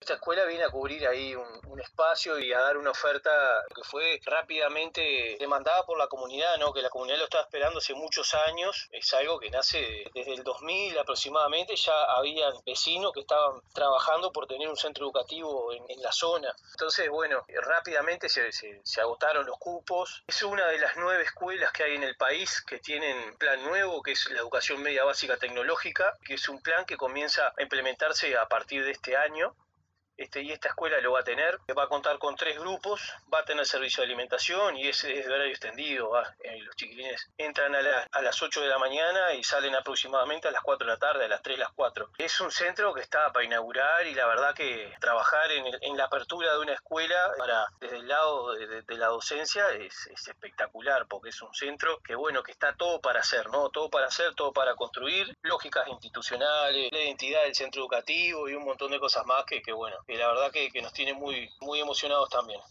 esta escuela viene a cubrir ahí un espacio y a dar una oferta que fue rápidamente demandada por la comunidad, ¿no? Que la comunidad lo estaba esperando hace muchos años. Es algo que nace desde el 2000 aproximadamente. Ya había vecinos que estaban trabajando por tener un centro educativo en la zona. Entonces, bueno, rápidamente se agotaron los cupos. Es una de las 9 escuelas que hay en el país que tienen un plan nuevo, que es la educación media básica tecnológica, que es un plan que comienza a implementarse a partir de este año. Y esta escuela lo va a tener, va a contar con 3 grupos, va a tener servicio de alimentación y es de horario extendido. Los chiquilines entran a las 8 de la mañana y salen aproximadamente a las 4 de la tarde, a las 3, las 4. Es un centro que está para inaugurar y la verdad que trabajar en la apertura de una escuela desde el lado de la docencia es espectacular, porque es un centro que bueno, que está todo para hacer, ¿no? Todo para hacer, todo para construir, lógicas institucionales, la identidad del centro educativo y un montón de cosas más que bueno, la verdad que nos tiene muy, muy emocionados también.